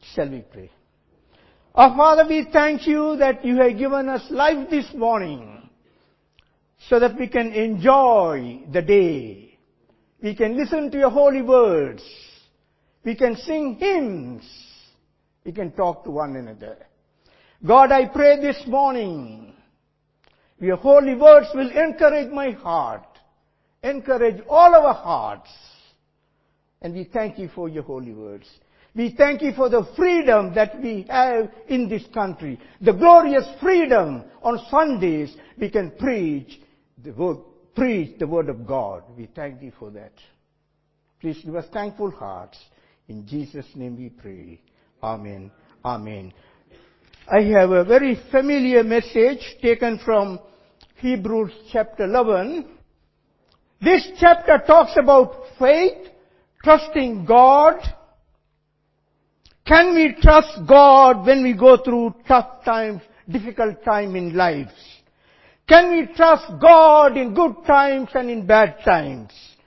Shall we pray? Our Father, we thank you that you have given us life this morning so that we can enjoy the day. We can listen to your holy words. We can sing hymns. We can talk to one another. God, I pray this morning, your holy words will encourage my heart, encourage all our hearts. And we thank you for your holy words. We thank you for the freedom that we have in this country. The glorious freedom on Sundays we can preach the word of God. We thank you for that. Please give us thankful hearts. In Jesus' name we pray. Amen. Amen. I have a very familiar message taken from Hebrews chapter 11. This chapter talks about faith, trusting God. Can we trust God when we go through tough times, difficult time in lives? Can we trust God in good times and in bad times?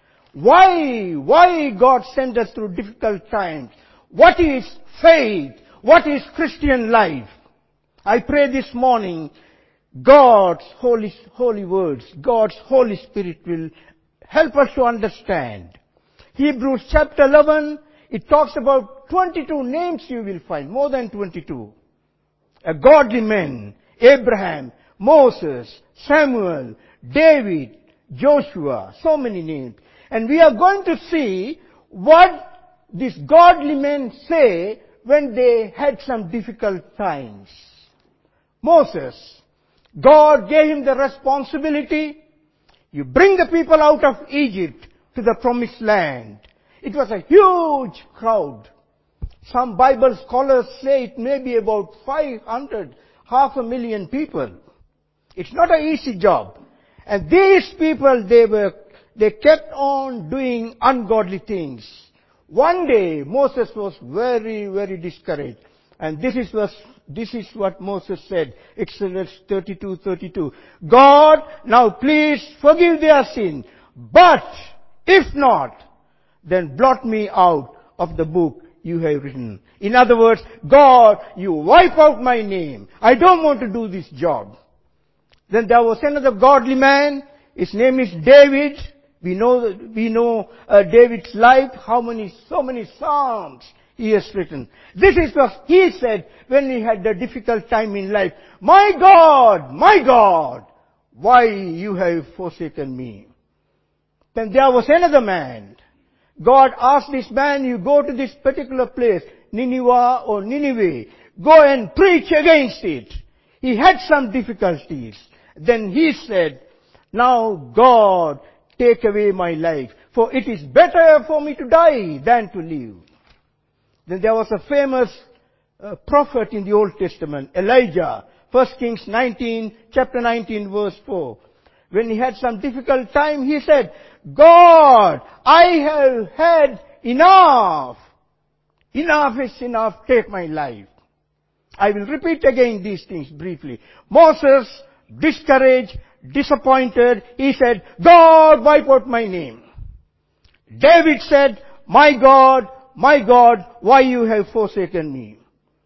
Why God sent us through difficult times? What is faith? What is Christian life? I pray this morning, God's holy words, God's Holy Spirit will help us to understand. Hebrews chapter 11, it talks about 22 names you will find, more than 22. A godly men, Abraham, Moses, Samuel, David, Joshua, so many names. And we are going to see what these godly men say when they had some difficult times. Moses, God gave him the responsibility. You bring the people out of Egypt to the promised land. It was a huge crowd. Some Bible scholars say it may be about 500, 500,000 people. It's not an easy job. And these people, they kept on doing ungodly things. One day, Moses was very, very discouraged. And this is what Moses said, Exodus 32:32. God, now please forgive their sin. But if not, then blot me out of the book you have written. In other words, God, you wipe out my name. I don't want to do this job. Then there was another godly man. His name is David. We know David's life. So many psalms he has written. This is what he said when he had a difficult time in life. My God, why you have forsaken me? Then there was another man. God asked this man, you go to this particular place, Nineveh or Nineveh, go and preach against it. He had some difficulties. Then he said, now God, take away my life, for it is better for me to die than to live. Then there was a famous prophet in the Old Testament, Elijah, 1 Kings 19, chapter 19, verse 4. When he had some difficult time, he said, God, I have had enough. Enough is enough, take my life. I will repeat again these things briefly. Moses, discouraged, disappointed, he said, God, wipe out my name. David said, my God, why you have forsaken me?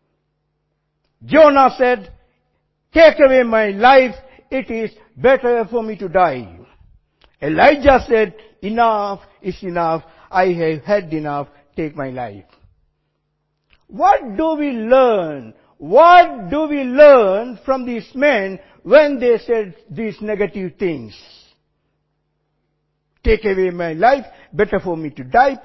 Jonah said, take away my life, it is better for me to die. Elijah said, enough is enough, I have had enough, take my life. What do we learn? What do we learn from these men when they said these negative things? Take away my life, better for me to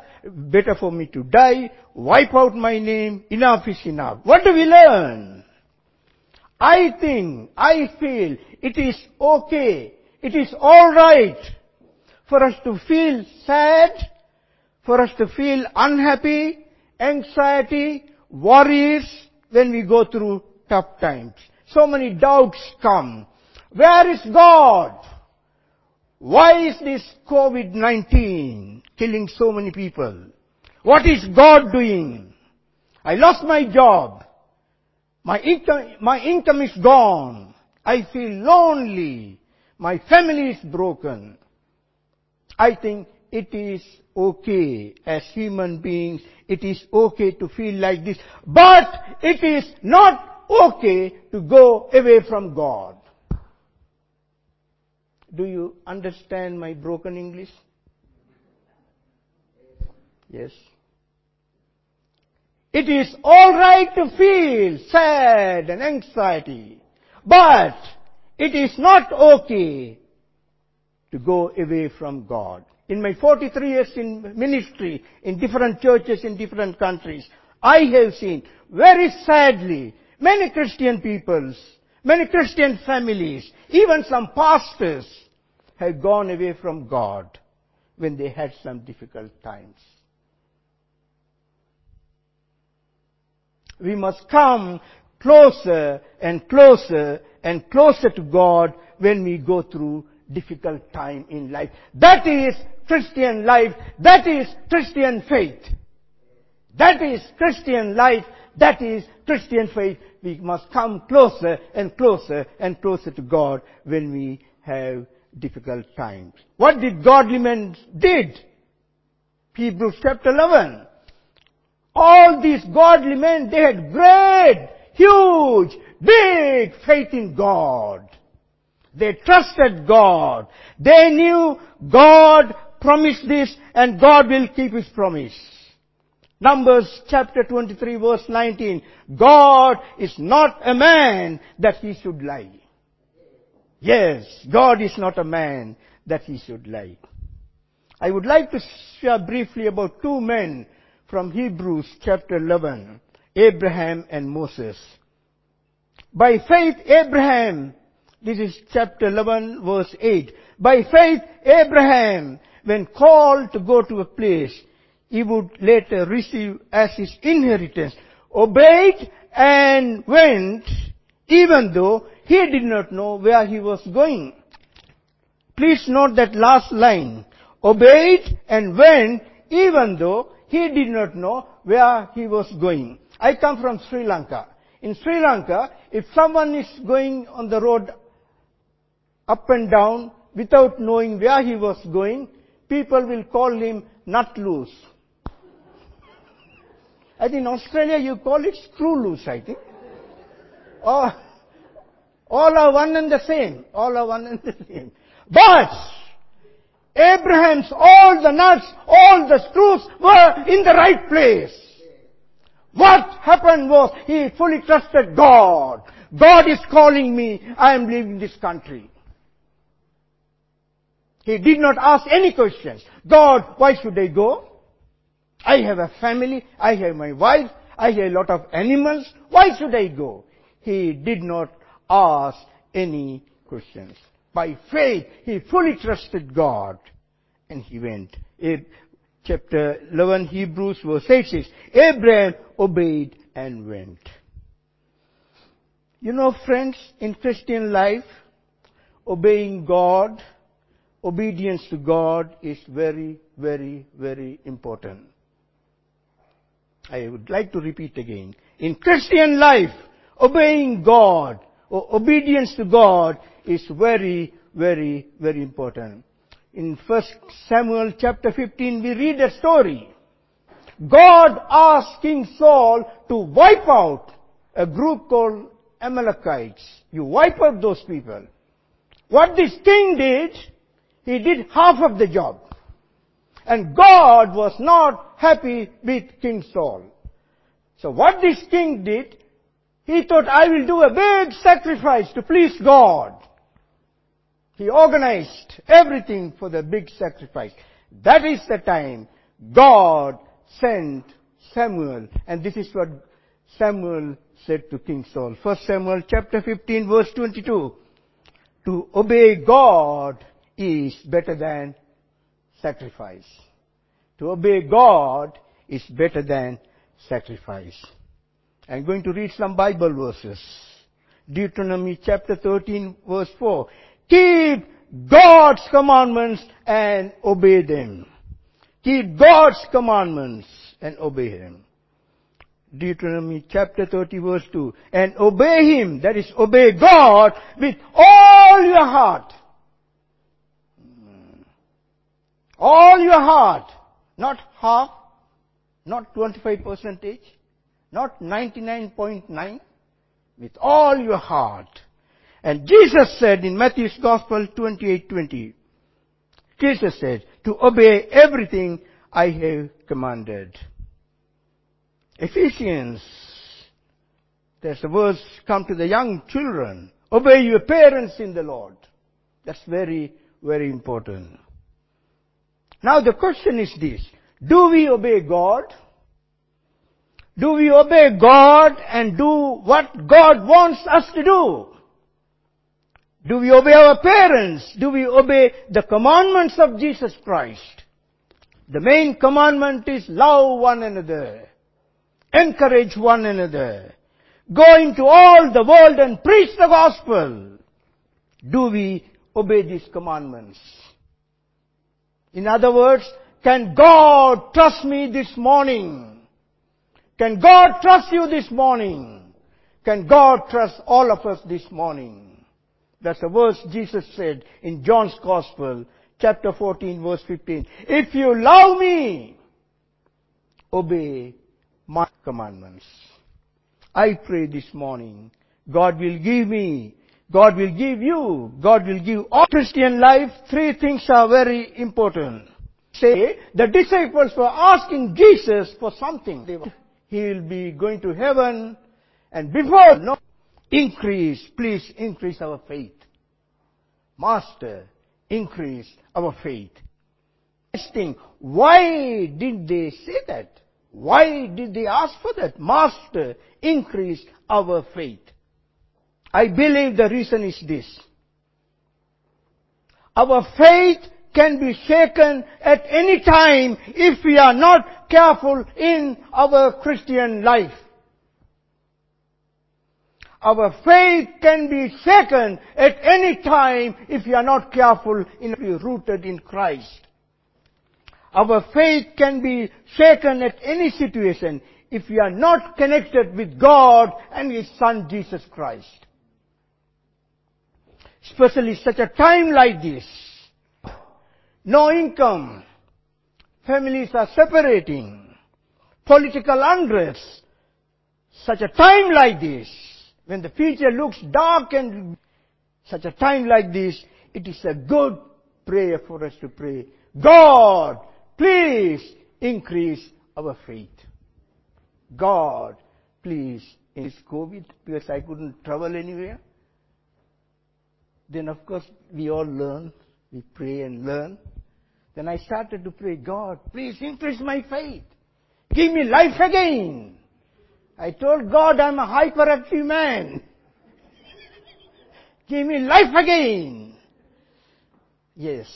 die, wipe out my name, enough is enough. What do we learn? I feel it is okay, it is alright for us to feel sad, for us to feel unhappy, anxiety, worries when we go through tough times. So many doubts come. Where is God? Why is this COVID-19 killing so many people? What is God doing? I lost my job. My income is gone. I feel lonely. My family is broken. I think it is okay as human beings, it is okay to feel like this, but it is not okay to go away from God. Do you understand my broken English? Yes. It is all right to feel sad and anxiety, but it is not okay to go away from God. In my 43 years in ministry, in different churches, in different countries, I have seen, very sadly, many Christian peoples, many Christian families, even some pastors have gone away from God when they had some difficult times. We must come closer and closer and closer to God when we go through difficult time in life. That is Christian life. That is Christian faith. That is Christian life. That is Christian faith. We must come closer and closer and closer to God when we have difficult times. What did godly men did? Hebrews chapter 11. All these godly men, they had great, huge, big faith in God. They trusted God. They knew God promised this and God will keep His promise. Numbers chapter 23 verse 19. God is not a man that He should lie. Yes, God is not a man that He should lie. I would like to share briefly about two men from Hebrews chapter 11, Abraham and Moses. By faith, Abraham, this is chapter 11, verse 8. By faith, Abraham, when called to go to a place he would later receive as his inheritance, obeyed and went, even though he did not know where he was going. Please note that last line. Obeyed and went, even though he did not know where he was going. I come from Sri Lanka. In Sri Lanka, if someone is going on the road up and down without knowing where he was going, people will call him nut loose. I think in Australia you call it screw loose, I think. All are one and the same. All are one and the same. But Abraham's, all the nuts, all the screws were in the right place. What happened was he fully trusted God. God is calling me. I am leaving this country. He did not ask any questions. God, why should I go? I have a family. I have my wife. I have a lot of animals. Why should I go? He did not ask any questions. By faith, he fully trusted God. And he went. Chapter 11, Hebrews, verse 8 says, Abraham obeyed and went. You know, friends, in Christian life, obeying God, obedience to God is very, very, very important. I would like to repeat again. In Christian life, obeying God or obedience to God is very, very, very important. In 1 Samuel chapter 15, we read a story. God asked King Saul to wipe out a group called Amalekites. You wipe out those people. What this king did, he did half of the job. And God was not happy with King Saul. So what this king did, he thought, I will do a big sacrifice to please God. He organized everything for the big sacrifice. That is the time God sent Samuel. And this is what Samuel said to King Saul. 1 Samuel chapter 15 verse 22. To obey God is better than sacrifice. To obey God is better than sacrifice. I'm going to read some Bible verses. Deuteronomy chapter 13 verse 4. Keep God's commandments and obey them. Keep God's commandments and obey them. Deuteronomy chapter 30 verse 2. And obey Him, that is, obey God with all your heart. All your heart. Not half, not 25%, not 99.9. With all your heart. And Jesus said in Matthew's Gospel 28:20, Jesus said, to obey everything I have commanded. Ephesians, there's a verse come to the young children. Obey your parents in the Lord. That's very, very important. Now the question is this. Do we obey God? Do we obey God and do what God wants us to do? Do we obey our parents? Do we obey the commandments of Jesus Christ? The main commandment is love one another. Encourage one another. Go into all the world and preach the gospel. Do we obey these commandments? In other words, can God trust me this morning? Can God trust you this morning? Can God trust all of us this morning? That's a verse Jesus said in John's Gospel, chapter 14, verse 15. If you love me, obey my commandments. I pray this morning, God will give me, God will give you, God will give all Christian life. Three things are very important. Say, the disciples were asking Jesus for something. He will be going to heaven, and before, no, please increase our faith. Master, increase our faith. Why did they say that? Why did they ask for that? Master, increase our faith. I believe the reason is this. Our faith can be shaken at any time if we are not careful in our Christian life. Our faith can be shaken at any time if we are not careful in being rooted in Christ. Our faith can be shaken at any situation if we are not connected with God and His Son Jesus Christ. Especially such a time like this. No income. Families are separating. Political unrest. Such a time like this, when the future looks dark and such a time like this, it is a good prayer for us to pray. God, please increase our faith. God, please increase COVID, because I couldn't travel anywhere. Then of course we all learn, we pray and learn. Then I started to pray, God, please increase my faith. Give me life again. I told God I'm a hyperactive man. Give me life again. Yes.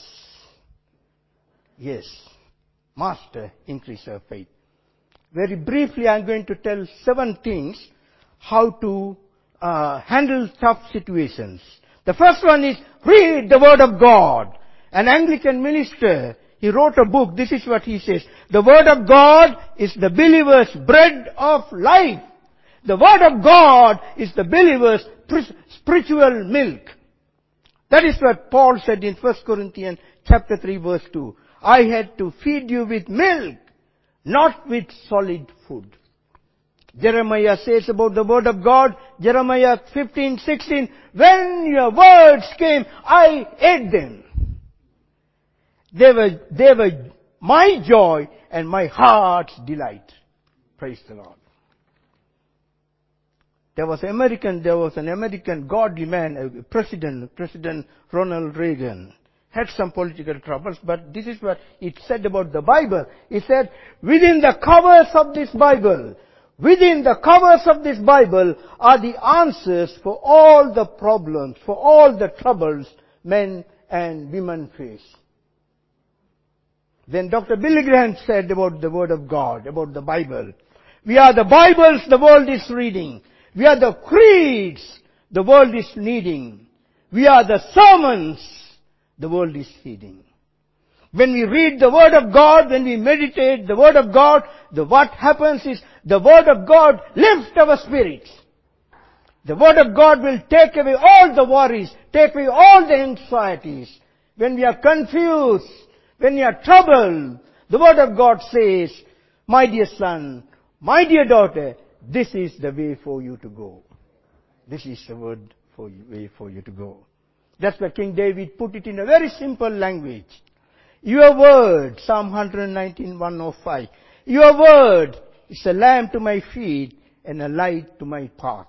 Yes. Master, increase our faith. Very briefly, I'm going to tell 7 things how to handle tough situations. The first one is read the Word of God. An Anglican minister, he wrote a book. This is what he says. The Word of God is the believer's bread of life. The Word of God is the believer's spiritual milk. That is what Paul said in 1 Corinthians chapter 3 verse 2. I had to feed you with milk, not with solid food. Jeremiah says about the Word of God, Jeremiah 15:16, when your words came, I ate them. They were my joy and my heart's delight. Praise the Lord. There was an American godly man, President Ronald Reagan. Had some political troubles, but this is what it said about the Bible. It said, within the covers of this Bible are the answers for all the problems, for all the troubles men and women face. Then Dr. Billy Graham said about the Word of God, about the Bible, we are the Bibles the world is reading. We are the creeds the world is needing. We are the sermons the world is heeding. When we read the Word of God, when we meditate the Word of God, what happens is the Word of God lifts our spirits. The Word of God will take away all the worries, take away all the anxieties. When we are confused, When you are troubled, the Word of God says, my dear son, my dear daughter, this is the way for you to go. This is the way for you to go. That's why King David put it in a very simple language. Your word, Psalm 119, 105. Your word is a lamp to my feet and a light to my path.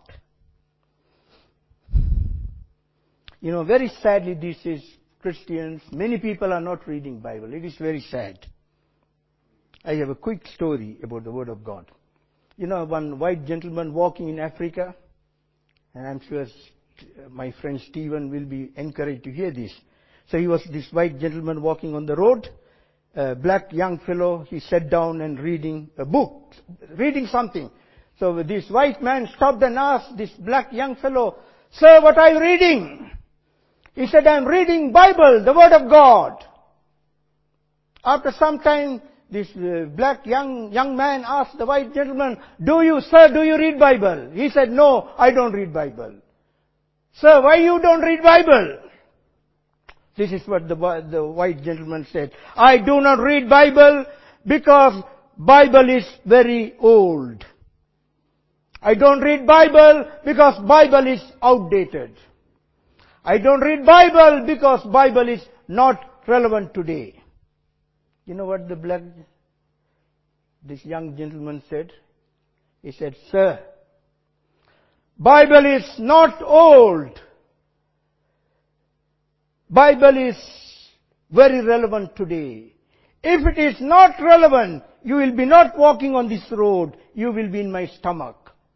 You know, very sadly these days, Christians, many people are not reading Bible. It is very sad. I have a quick story about the Word of God. You know, one white gentleman walking in Africa, and I'm sure my friend Stephen will be encouraged to hear this. So he was this white gentleman walking on the road, a black young fellow, he sat down and reading a book, reading something. So this white man stopped and asked this black young fellow, "Sir, what are you reading?" He said, "I'm reading Bible, the Word of God." After some time, this black young man asked the white gentleman, do you read Bible?" He said, "No, I don't read Bible." "Sir, why you don't read Bible?" This is what the white gentleman said. "I do not read Bible because Bible is very old. I don't read Bible because Bible is outdated. I don't read Bible because Bible is not relevant today." You know what this young gentleman said? He said, "Sir, Bible is not old. Bible is very relevant today. If it is not relevant, you will be not walking on this road. You will be in my stomach."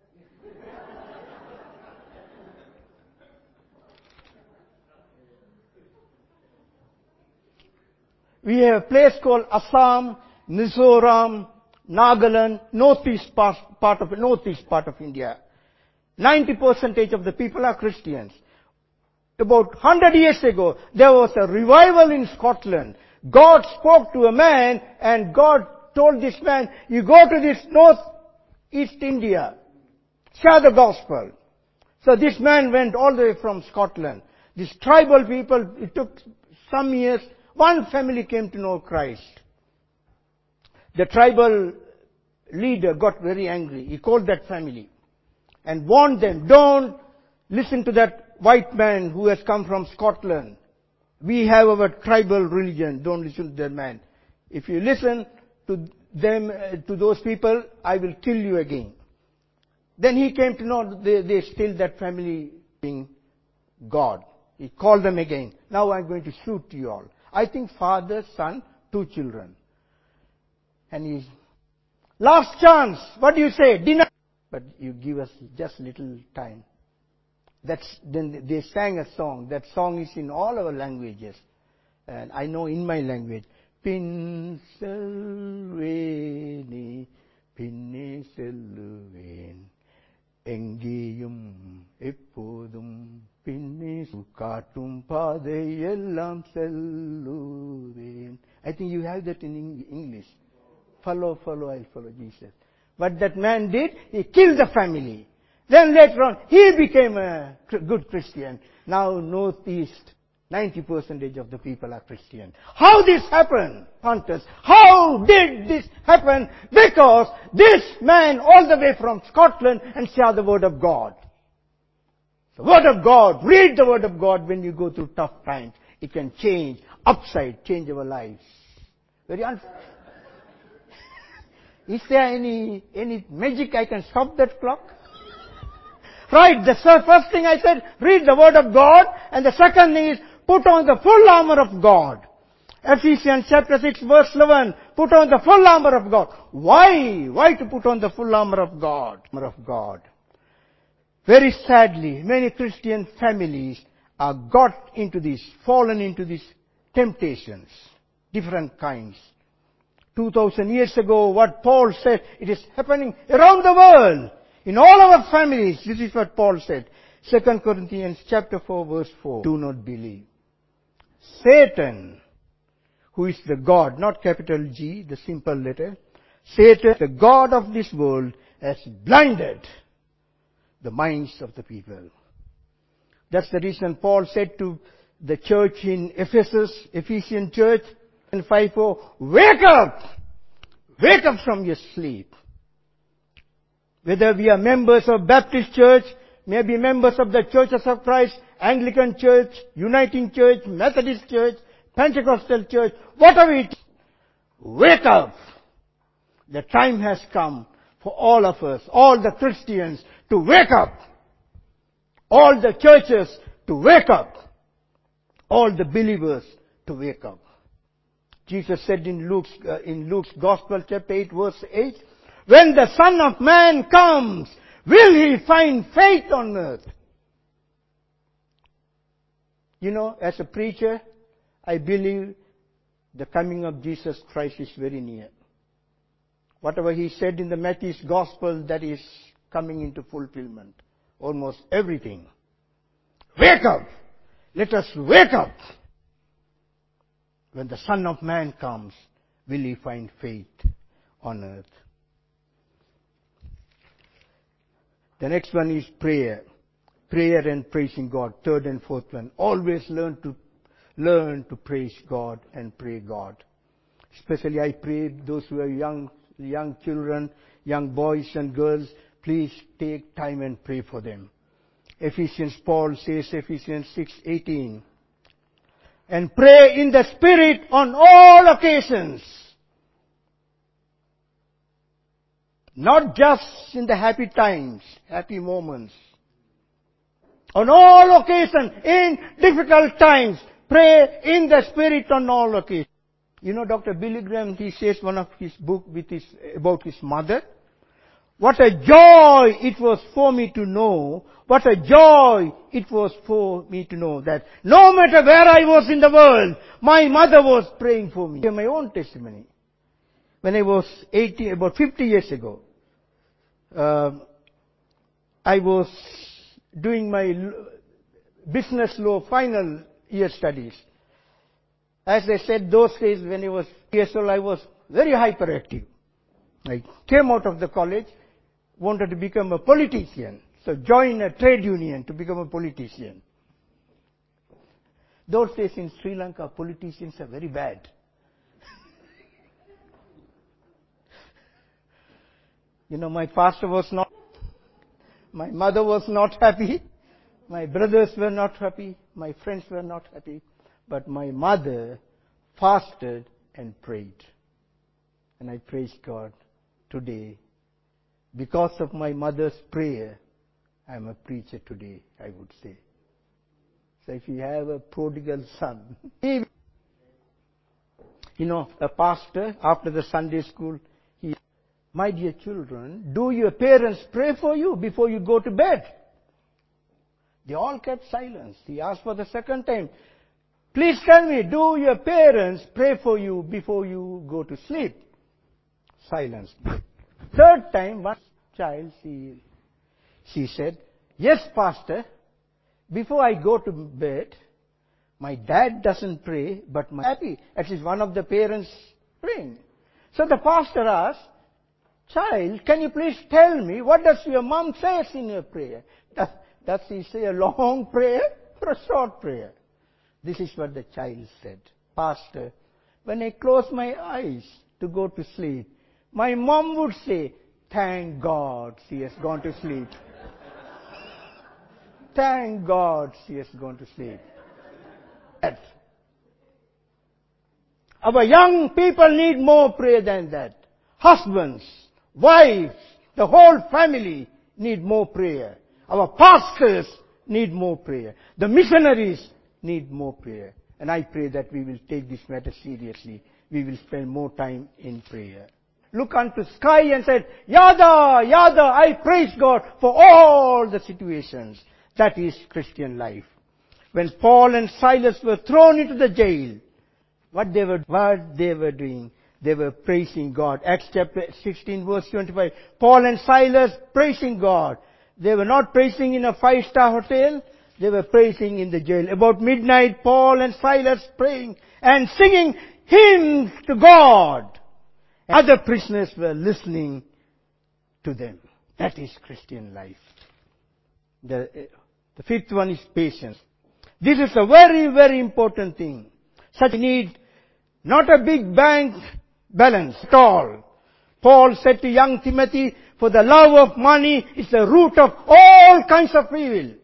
We have a place called Assam, Mizoram, Nagaland, northeast part of India. 90% of the people are Christians. About 100 years ago, there was a revival in Scotland. God spoke to a man, and God told this man, "You go to this northeast India, share the gospel." So this man went all the way from Scotland. These tribal people, it took some years. One family came to know Christ. The tribal leader got very angry. He called that family and warned them, "Don't listen to that white man who has come from Scotland. We have our tribal religion. Don't listen to that man. If you listen to them, to those people, I will kill you again." Then he came to know they still that family being God. He called them again. "Now I'm going to shoot you all." I think father, son, 2 children. And he's, "Last chance, what do you say? Dinner." "But you give us just little time." Then they sang a song. That song is in all our languages. And I know in my language, "Pin selveni, pinne selluven, engeyum eppodum pinne kaatum paadeyellam selluven." I think you have that in English. Follow, I'll follow Jesus. What that man did, he killed the family. Then later on, he became a good Christian. Now northeast, 90% of the people are Christian. How this happened, Pontus? How did this happen? Because this man all the way from Scotland and shared the Word of God. The Word of God, read the Word of God when you go through tough times. It can change our lives. Is there any magic I can stop that clock? Right, the first thing I said, read the Word of God, and the second thing is, put on the full armor of God. Ephesians chapter 6 verse 11, put on the full armor of God. Why? Why to put on the full armor of God? Very sadly, many Christian families are fallen into these temptations, different kinds. 2000 years ago, what Paul said, it is happening around the world. In all our families, this is what Paul said. 2 Corinthians chapter 4 verse 4. Do not believe. Satan, who is the God, not capital G, the simple letter. Satan, the God of this world, has blinded the minds of the people. That's the reason Paul said to the church in Ephesus, Ephesian church, And 5:4, wake up! Wake up from your sleep. Whether we are members of Baptist Church, maybe members of the Churches of Christ, Anglican Church, Uniting Church, Methodist Church, Pentecostal Church, whatever it is, wake up! The time has come for all of us, all the Christians, to wake up. All the churches to wake up. All the believers to wake up. Jesus said in Luke's Gospel, chapter 8, verse 8, when the Son of Man comes, will he find faith on earth? You know, as a preacher, I believe the coming of Jesus Christ is very near. Whatever he said in the Matthew's Gospel, that is coming into fulfillment. Almost everything. Wake up! Let us wake up! When the Son of Man comes, will he find faith on earth? The next one is prayer. Prayer and praising God. Third and fourth one. Always learn to praise God and pray God. Especially I pray those who are young children, young boys and girls, please take time and pray for them. Paul says, Ephesians 6:18, and pray in the Spirit on all occasions. Not just in the happy times, happy moments. On all occasions, in difficult times, pray in the Spirit on all occasions. You know, Dr. Billy Graham, he says one of his book about his mother. What a joy it was for me to know. What a joy it was for me to know that no matter where I was in the world, my mother was praying for me. My own testimony. When I was 18, about 50 years ago, I was doing my business law final year studies. As I said, those days when I was years old, I was very hyperactive. I came out of the college, wanted to become a politician. So joined a trade union to become a politician. Those days in Sri Lanka, politicians are very bad. You know, my pastor was not, my mother was not happy, my brothers were not happy, my friends were not happy, but my mother fasted and prayed. And I praise God today. Because of my mother's prayer, I am a preacher today, I would say. So if you have a prodigal son, you know, a pastor, after the Sunday school, my dear children, do your parents pray for you before you go to bed? They all kept silence. He asked for the second time, please tell me, do your parents pray for you before you go to sleep? Silence. Third time, one child, she said, yes, pastor, before I go to bed, my dad doesn't pray, but my happy. At least one of the parents praying. So the pastor asked, child, can you please tell me, what does your mom say in your prayer? Does she say a long prayer or a short prayer? This is what the child said. Pastor, when I close my eyes to go to sleep, my mom would say, thank God she has gone to sleep. Thank God she has gone to sleep. Our young people need more prayer than that. Husbands, wives, the whole family need more prayer. Our pastors need more prayer. The missionaries need more prayer. And I pray that we will take this matter seriously. We will spend more time in prayer. Look unto sky and said, Yada, Yada, I praise God for all the situations. That is Christian life. When Paul and Silas were thrown into the jail, what they were doing, they were praising God. Acts chapter 16 verse 25. Paul and Silas praising God. They were not praising in a 5-star hotel. They were praising in the jail. About midnight, Paul and Silas praying and singing hymns to God. Other prisoners were listening to them. That is Christian life. The fifth one is patience. This is a very, very important thing. Such need Not a big bank balance at all. Paul said to young Timothy, for the love of money is the root of all kinds of evil.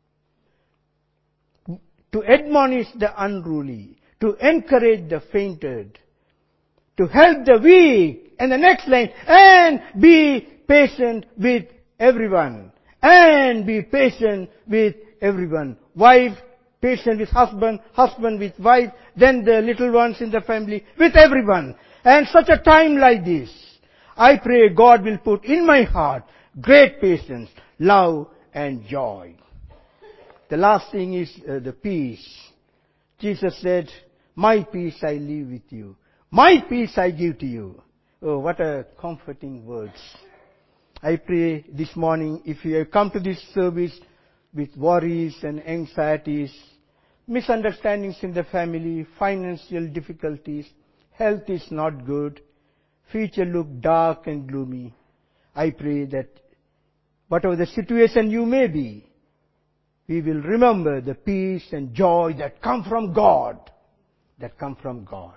To admonish the unruly, to encourage the fainted, to help the weak, and the next line, and be patient with everyone. And be patient with everyone. Wife, patient with husband, husband with wife, then the little ones in the family, with everyone. And such a time like this, I pray God will put in my heart great patience, love, and joy. The last thing is the peace. Jesus said, my peace I leave with you. My peace I give to you. Oh, what a comforting words. I pray this morning, if you have come to this service with worries and anxieties, misunderstandings in the family, financial difficulties, health is not good, future look dark and gloomy, I pray that whatever the situation you may be, we will remember the peace and joy that come from God. That come from God.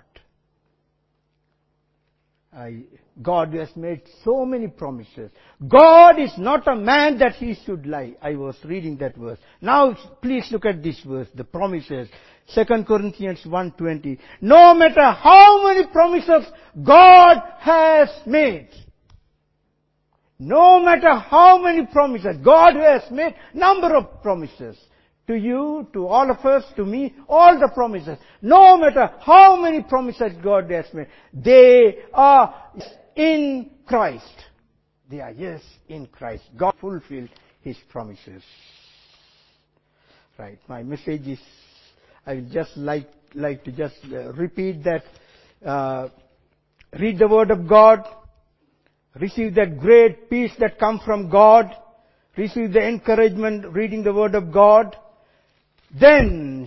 God has made so many promises. God is not a man that he should lie. I was reading that verse. Now please look at this verse, the promises. 2 Corinthians 1:20. No matter how many promises God has made, no matter how many promises, God has made number of promises. To you, to all of us, to me, all the promises. No matter how many promises God has made, they are in Christ. They are yes in Christ. God fulfilled His promises. Right. My message is, I will just like to just repeat that. Read the Word of God. Receive that great peace that comes from God. Receive the encouragement reading the Word of God. Then,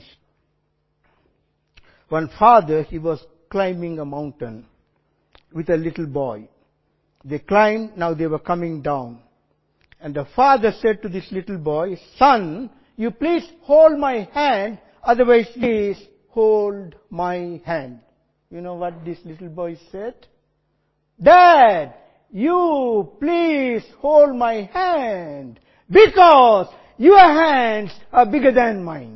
one father, he was climbing a mountain with a little boy. They climbed, now they were coming down. And the father said to this little boy, son, you please hold my hand, otherwise please hold my hand. You know what this little boy said? Dad, you please hold my hand, because your hands are bigger than mine.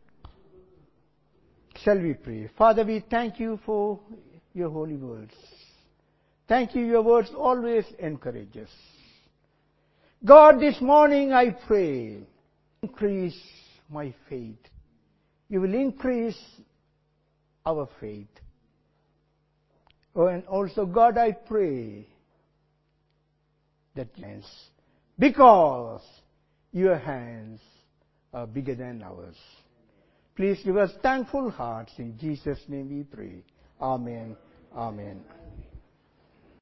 Shall we pray? Father, we thank you for your holy words. Thank you, your words always encourage us. God, this morning I pray, increase my faith. You will increase our faith. Oh, and also, God, I pray that hands, because your hands are bigger than ours. Please give us thankful hearts. In Jesus' name we pray. Amen. Amen.